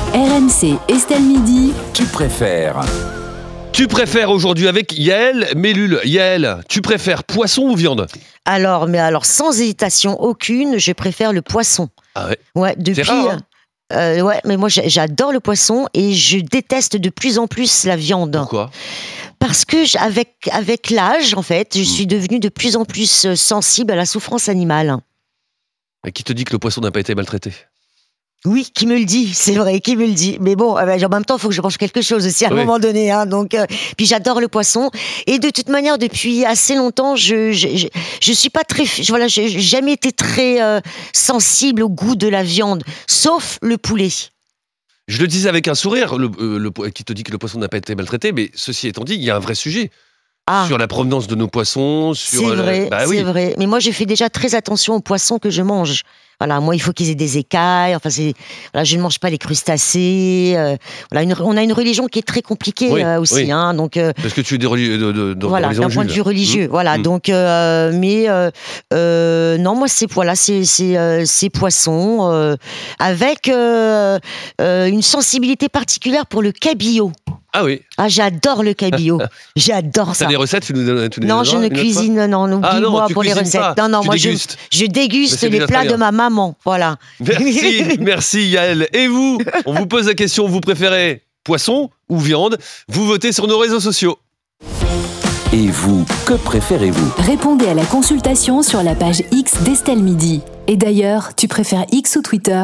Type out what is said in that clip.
RMC Estelle Midi. Tu préfères? Tu préfères aujourd'hui avec Yael Mellul. Yael, tu préfères poisson ou viande? Alors sans hésitation aucune, je préfère le poisson. Ah ouais. Ouais, depuis. C'est rare, hein. Ouais, mais moi j'adore le poisson et je déteste de plus en plus la viande. Pourquoi? Parce que avec l'âge, en fait, je suis devenue de plus en plus sensible à la souffrance animale. Et qui te dit que le poisson n'a pas été maltraité? Oui, qui me le dit, c'est vrai, qui me le dit. Mais bon, en même temps, il faut que je mange quelque chose aussi à un moment donné. Hein, donc, puis j'adore le poisson. Et de toute manière, depuis assez longtemps, je suis pas très, voilà, j'ai jamais été très sensible au goût de la viande, sauf le poulet. Je le disais avec un sourire, qui te dit que le poisson n'a pas été maltraité, mais ceci étant dit, il y a un vrai sujet. Sur la provenance de nos poissons, sur... C'est vrai, c'est vrai. Mais moi, je fais déjà très attention aux poissons que je mange. Voilà, moi, il faut qu'ils aient des écailles. Enfin, voilà, je ne mange pas les crustacés. Voilà, on a une religion qui est très compliquée aussi. Oui. Hein, donc, parce que tu es voilà, d'un point de vue religieux. Voilà, donc, non, moi, c'est poissons avec une sensibilité particulière pour le cabillaud. Ah oui. Ah, j'adore le cabillaud. J'adore ça. T'as des recettes, tu nous donnes? Non, je ne cuisine, non, oublie-moi pour les recettes. Pas. Non, moi je déguste les plats de ma maman. Voilà. Merci Yael. Et vous? On vous pose la question, vous préférez poisson ou viande? Vous votez sur nos réseaux sociaux. Et vous, que préférez-vous? Répondez à la consultation sur la page X d'Estelle Midi. Et d'ailleurs, tu préfères X ou Twitter ?